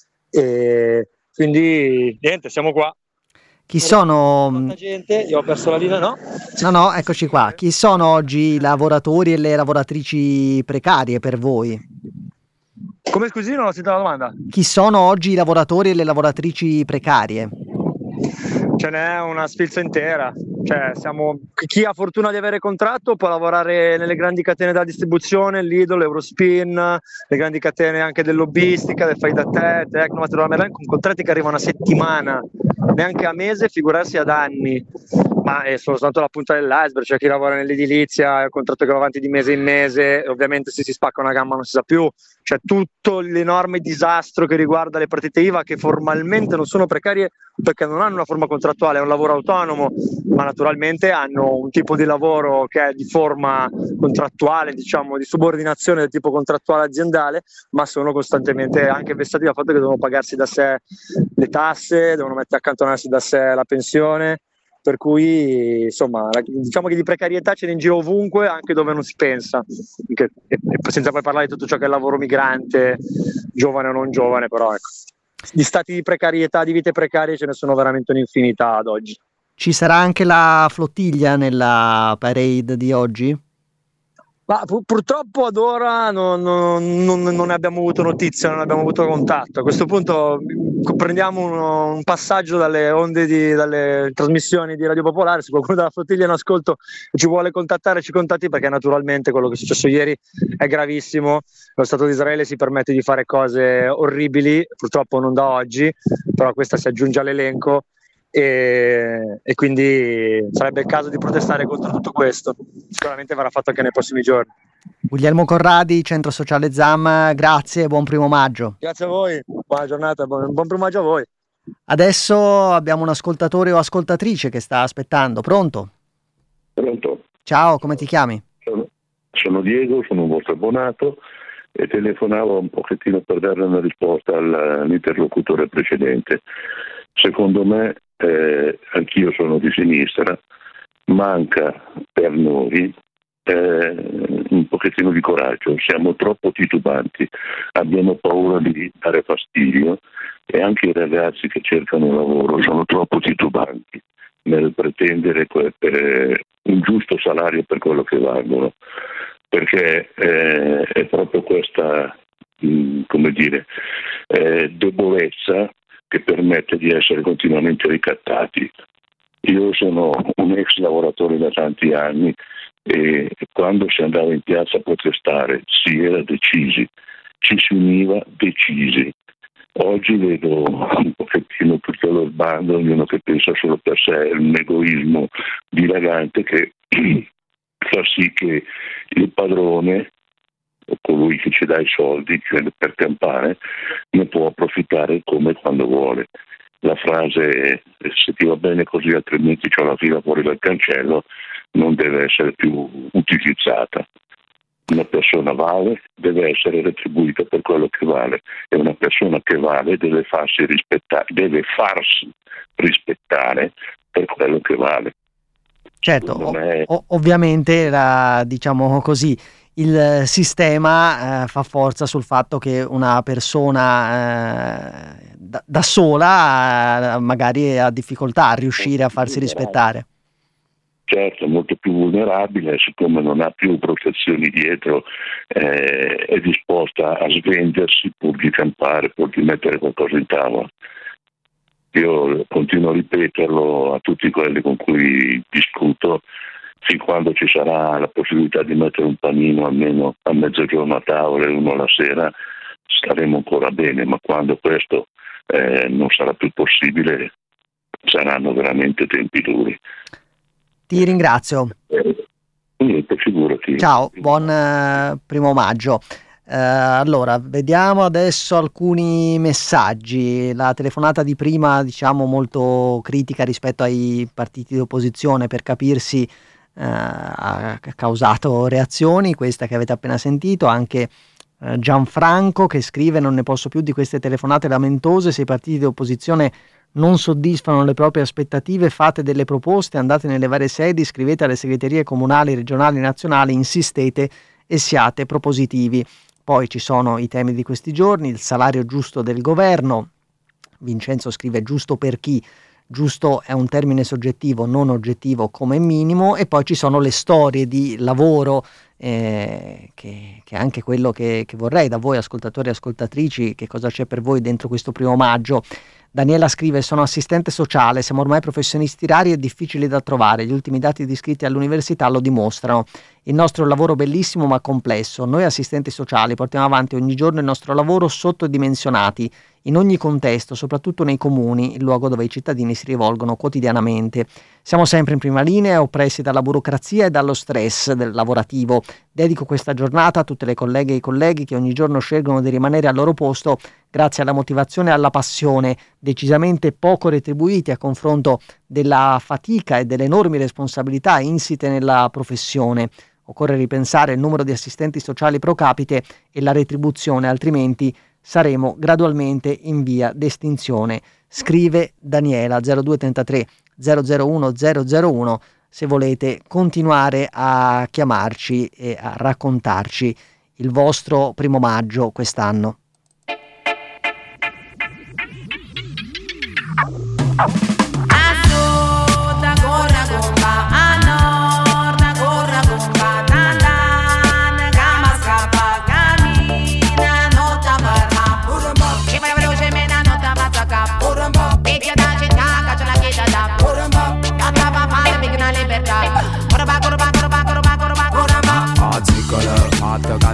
e quindi niente, siamo qua. Chi sono? Tanta gente, io ho perso la linea, no? No, no, eccoci qua. Chi sono oggi i lavoratori e le lavoratrici precarie per voi? Come, scusi, non ho sentito la domanda. Chi sono oggi i lavoratori e le lavoratrici precarie? Ce n'è una sfilza intera, cioè siamo, chi ha fortuna di avere contratto può lavorare nelle grandi catene della distribuzione, Lidl, Eurospin, le grandi catene anche del lobbistica, del fai da te, Tecnomat, con contratti che arrivano a settimana, neanche a mese, figurarsi ad anni, ma è soltanto la punta dell'iceberg. C'è chi lavora nell'edilizia, è un contratto che va avanti di mese in mese, e ovviamente se si spacca una gamba non si sa più. C'è tutto l'enorme disastro che riguarda le partite I V A, che formalmente non sono precarie perché non hanno una forma contrattuale, è un lavoro autonomo, ma naturalmente hanno un tipo di lavoro che è di forma contrattuale, diciamo di subordinazione del tipo contrattuale aziendale, ma sono costantemente anche vessati dal fatto che devono pagarsi da sé le tasse, devono mettere accantonarsi da sé la pensione. Per cui insomma diciamo che di precarietà ce n'è in giro ovunque, anche dove non si pensa, che, e, senza poi parlare di tutto ciò che è il lavoro migrante, giovane o non giovane, però ecco, di stati di precarietà, di vite precarie ce ne sono veramente un'infinità ad oggi. Ci sarà anche la flottiglia nella parade di oggi? Ma pur- purtroppo ad ora non, non- non- non ne abbiamo avuto notizia, non abbiamo avuto contatto. A questo punto mh, prendiamo uno- un passaggio dalle onde di, dalle trasmissioni di Radio Popolare. Se qualcuno della flottiglia è in ascolto e ci vuole contattare, ci contatti, perché naturalmente quello che è successo ieri è gravissimo. Lo Stato di Israele si permette di fare cose orribili, purtroppo non da oggi, però questa si aggiunge all'elenco. E, e quindi sarebbe il caso di protestare contro tutto questo. Sicuramente verrà fatto anche nei prossimi giorni. Guglielmo Corradi, Centro Sociale ZAM, grazie e buon primo maggio. Grazie a voi, buona giornata, buon, buon primo maggio a voi. Adesso abbiamo un ascoltatore o ascoltatrice che sta aspettando. Pronto? Pronto? Ciao, come ti chiami? Sono, sono Diego, sono un vostro abbonato e telefonavo un pochettino per dare una risposta al- all'interlocutore precedente. Secondo me, eh, anch'io sono di sinistra, manca per noi eh, un pochettino di coraggio, siamo troppo titubanti, abbiamo paura di dare fastidio e anche i ragazzi che cercano un lavoro sono troppo titubanti nel pretendere que- per un giusto salario per quello che valgono, perché eh, è proprio questa, mh, come dire, eh, debolezza che permette di essere continuamente ricattati. Io sono un ex lavoratore da tanti anni e quando si andava in piazza a protestare si era decisi, ci si univa decisi. Oggi vedo un pochettino tutto lo sbando, ognuno che pensa solo per sé, un egoismo dilagante che fa sì che il padrone, colui che ci dà i soldi cioè per campare, ne può approfittare come e quando vuole. La frase "se ti va bene così altrimenti c'ho la fila fuori dal cancello" non deve essere più utilizzata. Una persona vale, deve essere retribuita per quello che vale, e una persona che vale deve farsi rispettare, deve farsi rispettare per quello che vale. Certo, o- o- ovviamente la, diciamo così, il sistema eh, fa forza sul fatto che una persona eh, da, da sola eh, magari ha difficoltà a riuscire a farsi rispettare. Certo, molto più vulnerabile, siccome non ha più protezioni dietro, eh, è disposta a svendersi pur di campare, pur di mettere qualcosa in tavola. Io continuo a ripeterlo a tutti quelli con cui discuto: fin quando ci sarà la possibilità di mettere un panino almeno a mezzogiorno a tavola e uno alla sera, staremo ancora bene, ma quando questo eh, non sarà più possibile, saranno veramente tempi duri. Ti ringrazio. Eh, niente, figurati. Ciao, buon eh, primo maggio. Eh, allora, vediamo adesso alcuni messaggi. La telefonata di prima, diciamo, molto critica rispetto ai partiti di opposizione, per capirsi, eh, ha causato reazioni, questa che avete appena sentito. Anche eh, Gianfranco che scrive: non ne posso più di queste telefonate lamentose, se i partiti di opposizione non soddisfano le proprie aspettative, fate delle proposte, andate nelle varie sedi, scrivete alle segreterie comunali, regionali, nazionali, insistete e siate propositivi. Poi ci sono i temi di questi giorni: il salario giusto del governo. Vincenzo scrive: giusto per chi? Giusto è un termine soggettivo, non oggettivo come minimo. E poi ci sono le storie di lavoro, eh, che, che è anche quello che, che vorrei da voi ascoltatori e ascoltatrici. Che cosa c'è per voi dentro questo primo maggio? Daniela scrive: sono assistente sociale, siamo ormai professionisti rari e difficili da trovare, gli ultimi dati di iscritti all'università lo dimostrano. Il nostro è un lavoro bellissimo ma complesso, noi assistenti sociali portiamo avanti ogni giorno il nostro lavoro sottodimensionati, in ogni contesto, soprattutto nei comuni, il luogo dove i cittadini si rivolgono quotidianamente. Siamo sempre in prima linea, oppressi dalla burocrazia e dallo stress del lavorativo. Dedico questa giornata a tutte le colleghe e i colleghi che ogni giorno scelgono di rimanere al loro posto grazie alla motivazione e alla passione, decisamente poco retribuiti a confronto della fatica e delle enormi responsabilità insite nella professione. Occorre ripensare il numero di assistenti sociali pro capite e la retribuzione, altrimenti saremo gradualmente in via d'estinzione. Scrive Daniela. Zero due trentatré zero zero uno zero zero uno se volete continuare a chiamarci e a raccontarci il vostro primo maggio quest'anno. A sud corre bomba, a nord corre bomba, da da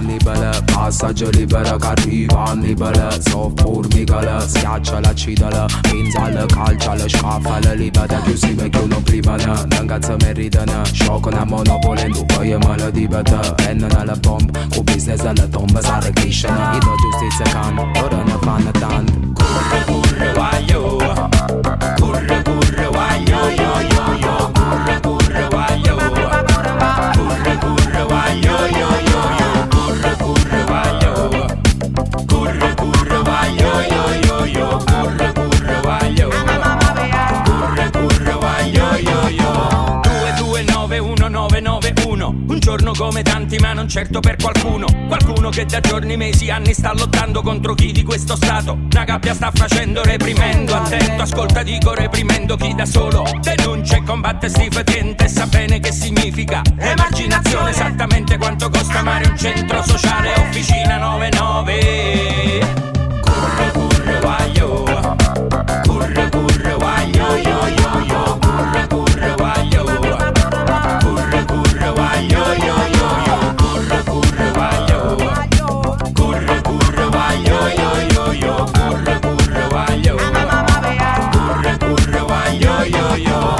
cannibale, passaggio libero che arriva annibale, so formicale, schiaccia l'accidale, pinzale, calciale, scaffale, libera, chiusive, chiuno privane, non cazzo meritane, sciocco una monopoli, tu poi è male di bete, e non è la bomba, con business alla tomba, sarà crescere, io giustizia can, ora ne fanno tanto, curre, curre, guaglio, curre, curre, guaglio, yo, yo, yo, curre, curre, guaglio, curre, curre, guaglio, yo, yo, yo, curre, curre, guaglio, curre, curre, guaglio, yo, yo, yo, curre, curre, guaglio, curre, curre, guaglio, yo, yo. Due, due, nove, uno, nove, nove, uno. Un giorno come tanti, ma non certo per qualcuno. Qualcuno che da giorni, mesi, anni sta lottando contro chi di questo stato una gabbia sta facendo, reprimendo. Attento, ascolta, dico reprimendo chi da solo denuncia e combatte sti fetiente e sa bene che significa emarginazione, esattamente quanto costa amare un centro sociale, officina nove nove. Curre, curre, guaglio, curre, curre, guaglio, yo, yo, yo, curre, curre, guaglio, curre, curre, guaglio, yo, yo, yo, curre, curre, guaglio, curre, curre, guaglio, yo, yo, yo, curre, curre, guaglio, curre, curre, guaglio, yo, yo.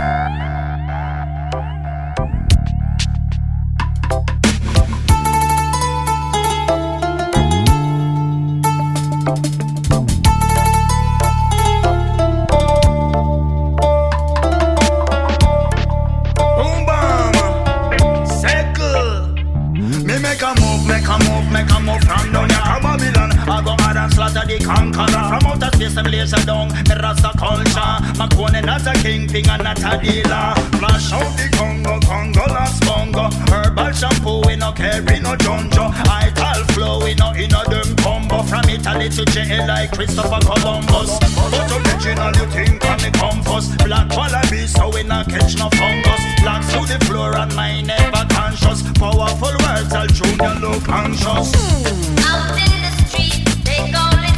The conqueror from outer space and blaze a down. Me rasta culture, Macone not a kingpin and not a dealer. Flash out the Congo, Congo last bongo. Herbal shampoo we no carry no jonjo. Ital flow we no in a them combo. From Italy to J L like Christopher Columbus. But original you think on me compass. Black wallaby so we not catch no fungus. Black to the floor and my never conscious. Powerful words I'll junior look anxious. Out in the street they call it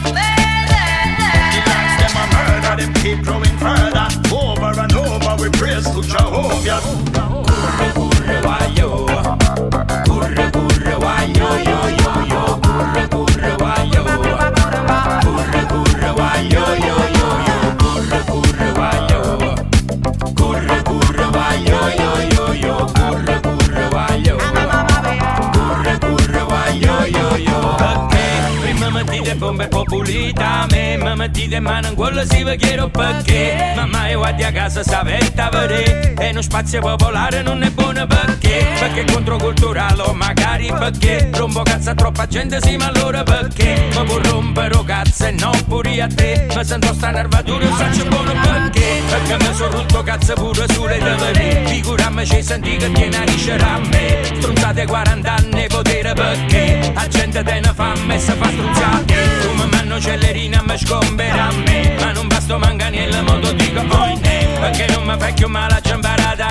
them keep growing further, over and over we praise to Jehovah. Curre, curre, guaglio, curre, curre, guaglio, yo, yo, yo, curre, curre, guaglio, curre, curre, guaglio, yo, yo, yo, curre, curre, guaglio, curre, curre, guaglio, yo, yo, yo, curre, curre, guaglio, curre, curre, guaglio, yo, yo. Perché prima mi dite bombe populita, me mi dite ma non quello si vi chiedo perché. Mamma io guardi a casa savetta vedere e uno spazio popolare non è buono perché. Perché è controculturale o magari perché rompo cazzo a troppa gente sì ma allora perché. Ma può rompere cazzo e non pure a te. Ma sento sta nervatura e saccio buono perché. Perché mi sono rotto cazzo pure sulle tavole. Figurami ci senti che tiene a riscere a me. Strunzate quaranta anni potere perché la gente te ne fa e si fa strunzate. Come manno cellerina mi scombera a me. Ma non basta manganello il modo dico oh ne. Perché non mi fa più male a giambare ad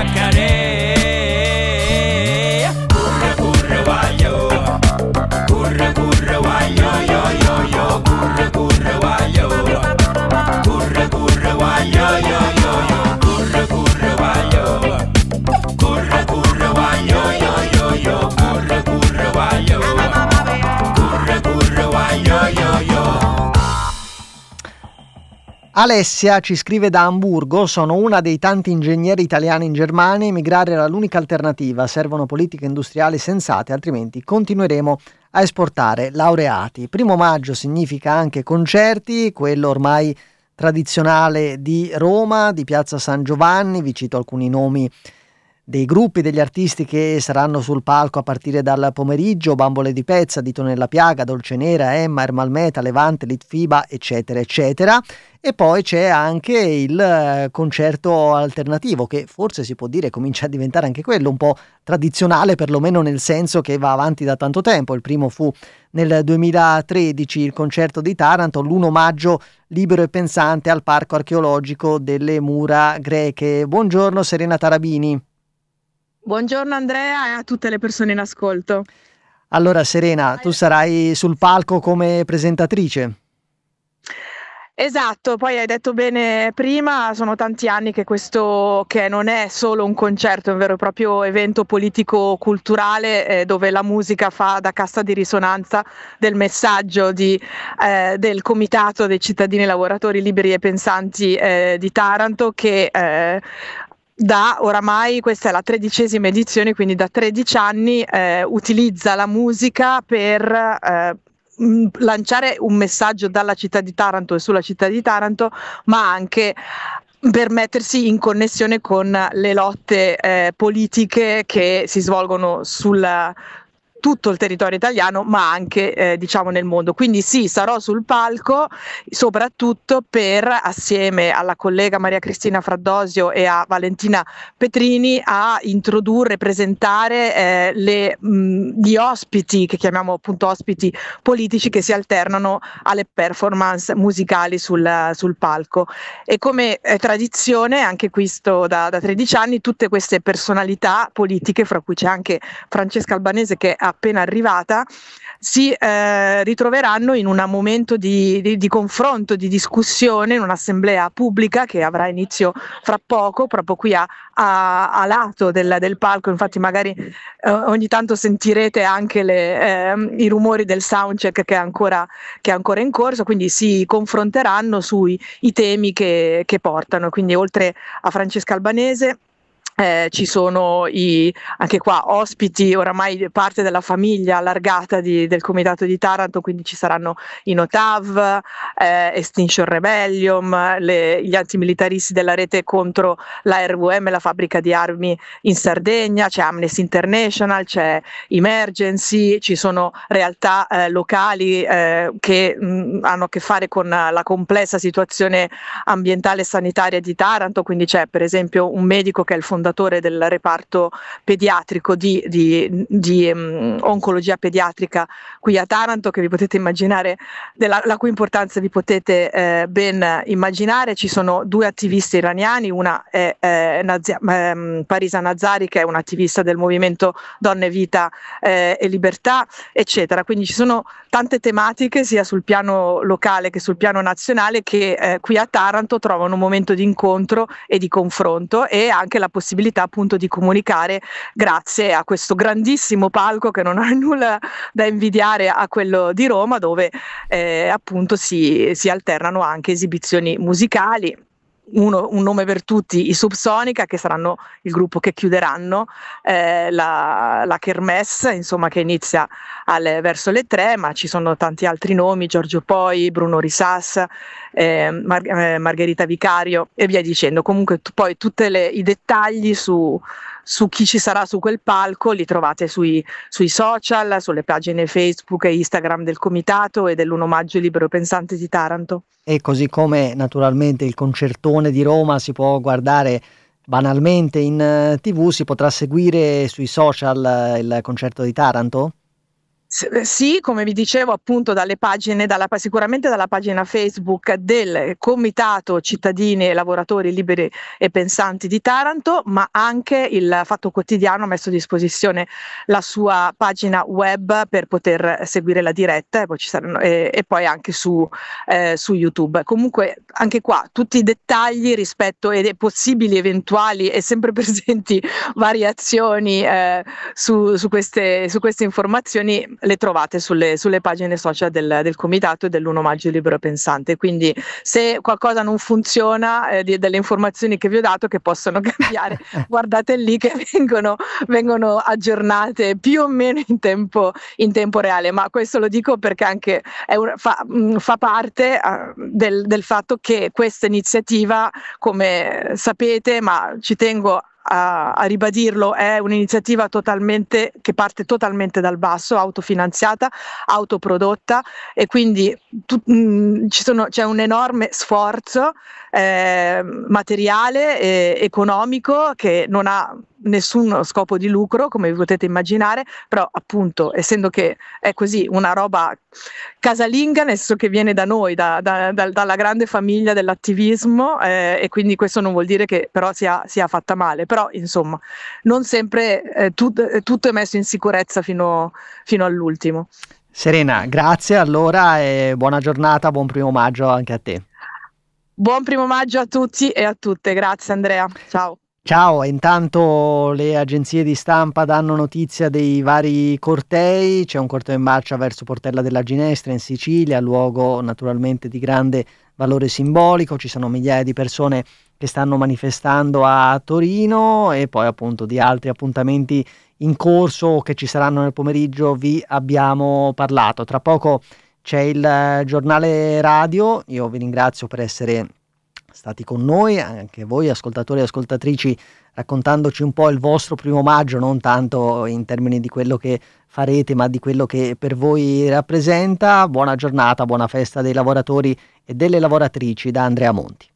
accadere. Curre curre guaglio, curre curre guaglio, yo yo yo, curre curre guaglio, curre curre guaglio, yo yo yo, curre curre guaglio, curre curre guaglio, yo yo yo, curre curre guaglio, curre curre guaglio, yo yo. Alessia ci scrive da Amburgo: sono una dei tanti ingegneri italiani in Germania, emigrare era l'unica alternativa, servono politiche industriali sensate, altrimenti continueremo a esportare laureati. Primo maggio significa anche concerti, quello ormai tradizionale di Roma, di Piazza San Giovanni. Vi cito alcuni nomi dei gruppi, degli artisti che saranno sul palco a partire dal pomeriggio: Bambole di Pezza, Dito nella Piaga, Dolce Nera, Emma, Ermal Meta, Levante, Litfiba, eccetera eccetera. E poi c'è anche il concerto alternativo, che forse si può dire comincia a diventare anche quello un po' tradizionale, perlomeno nel senso che va avanti da tanto tempo. Il primo fu nel duemilatredici, il concerto di Taranto, l'primo maggio libero e pensante al Parco Archeologico delle Mura Greche. Buongiorno Serena Tarabini. Buongiorno Andrea e a tutte le persone in ascolto. Allora Serena, tu sarai sul palco come presentatrice? Esatto, poi hai detto bene prima, sono tanti anni che questo che non è solo un concerto, è un vero e proprio evento politico-culturale eh, dove la musica fa da cassa di risonanza del messaggio di, eh, del Comitato dei cittadini lavoratori liberi e pensanti eh, di Taranto che eh, da oramai, questa è la tredicesima edizione, quindi da tredici anni eh, utilizza la musica per eh, lanciare un messaggio dalla città di Taranto e sulla città di Taranto, ma anche per mettersi in connessione con le lotte eh, politiche che si svolgono sul tutto il territorio italiano, ma anche eh, diciamo nel mondo. Quindi sì, sarò sul palco soprattutto per, assieme alla collega Maria Cristina Fraddosio e a Valentina Petrini, a introdurre e presentare eh, le, mh, gli ospiti, che chiamiamo appunto ospiti politici, che si alternano alle performance musicali sul, sul palco. E come eh, tradizione, anche questo da, da tredici anni, tutte queste personalità politiche, fra cui c'è anche Francesca Albanese che ha appena arrivata, si eh, ritroveranno in un momento di, di, di confronto, di discussione, in un'assemblea pubblica che avrà inizio fra poco, proprio qui a, a, a lato del, del palco. Infatti magari eh, ogni tanto sentirete anche le, eh, i rumori del soundcheck che è, ancora, che è ancora in corso, quindi si confronteranno sui i temi che, che portano. Quindi oltre a Francesca Albanese Eh, ci sono i, anche qua ospiti oramai parte della famiglia allargata di, del Comitato di Taranto, quindi ci saranno i Notav, eh, Extinction Rebellion, le, gli antimilitaristi della rete contro la R V M, la fabbrica di armi in Sardegna, c'è Amnesty International, c'è Emergency, ci sono realtà eh, locali eh, che mh, hanno a che fare con la complessa situazione ambientale e sanitaria di Taranto, quindi c'è per esempio un medico che è il fondatore del reparto pediatrico di, di, di um, oncologia pediatrica qui a Taranto, che vi potete immaginare, della, la cui importanza vi potete eh, ben immaginare. Ci sono due attivisti iraniani, una è eh, Nazia, eh, Parisa Nazari, che è un'attivista del movimento Donne, Vita eh, e Libertà, eccetera. Quindi ci sono tante tematiche sia sul piano locale che sul piano nazionale che eh, qui a Taranto trovano un momento di incontro e di confronto, e anche la possibilità appunto di comunicare grazie a questo grandissimo palco che non ha nulla da invidiare a quello di Roma, dove eh, appunto si, si alternano anche esibizioni musicali. Uno, un nome per tutti, i Subsonica, che saranno il gruppo che chiuderanno eh, la, la Kermesse, insomma, che inizia alle, verso le tre, ma ci sono tanti altri nomi, Giorgio Poi, Bruno Risas, eh, Mar- eh, Margherita Vicario e via dicendo. Comunque t- poi tutti i dettagli su, su chi ci sarà su quel palco li trovate sui, sui social, sulle pagine Facebook e Instagram del Comitato e dell'Uno Maggio Libero Pensante di Taranto. E così come naturalmente il concertone di Roma si può guardare banalmente in tivù, si potrà seguire sui social il concerto di Taranto? Sì, come vi dicevo appunto dalle pagine, dalla, sicuramente dalla pagina Facebook del Comitato Cittadini e Lavoratori Liberi e Pensanti di Taranto, ma anche il Fatto Quotidiano ha messo a disposizione la sua pagina web per poter seguire la diretta, e poi, ci saranno, e, e poi anche su, eh, su YouTube. Comunque anche qua tutti i dettagli rispetto ai possibili eventuali e sempre presenti variazioni eh, su, su, queste, su queste informazioni le trovate sulle, sulle pagine social del, del Comitato e dell'Uno Maggio Libero Pensante. Quindi se qualcosa non funziona eh, di, delle informazioni che vi ho dato, che possono cambiare, guardate lì che vengono, vengono aggiornate più o meno in tempo, in tempo reale. Ma questo lo dico perché anche è un, fa, mh, fa parte uh, del, del fatto che questa iniziativa, come sapete, ma ci tengo A, a ribadirlo, è un'iniziativa totalmente che parte totalmente dal basso, autofinanziata, autoprodotta, e quindi tu, mh, ci sono, c'è un enorme sforzo eh, materiale e economico che non ha nessun scopo di lucro, come vi potete immaginare, però appunto essendo che è così una roba casalinga, nel senso che viene da noi, da, da, da, dalla grande famiglia dell'attivismo, eh, e quindi questo non vuol dire che però sia, sia fatta male, però insomma non sempre eh, tut, tutto è messo in sicurezza fino, fino all'ultimo. Serena, grazie allora e buona giornata, buon primo maggio anche a te. Buon primo maggio a tutti e a tutte, grazie Andrea, ciao. Ciao, e intanto le agenzie di stampa danno notizia dei vari cortei, c'è un corteo in marcia verso Portella della Ginestra in Sicilia, luogo naturalmente di grande valore simbolico, ci sono migliaia di persone che stanno manifestando a Torino e poi appunto di altri appuntamenti in corso che ci saranno nel pomeriggio vi abbiamo parlato. Tra poco c'è il giornale radio, io vi ringrazio per essere stati con noi, anche voi ascoltatori e ascoltatrici, raccontandoci un po' il vostro primo maggio, non tanto in termini di quello che farete ma di quello che per voi rappresenta. Buona giornata, buona festa dei lavoratori e delle lavoratrici da Andrea Monti.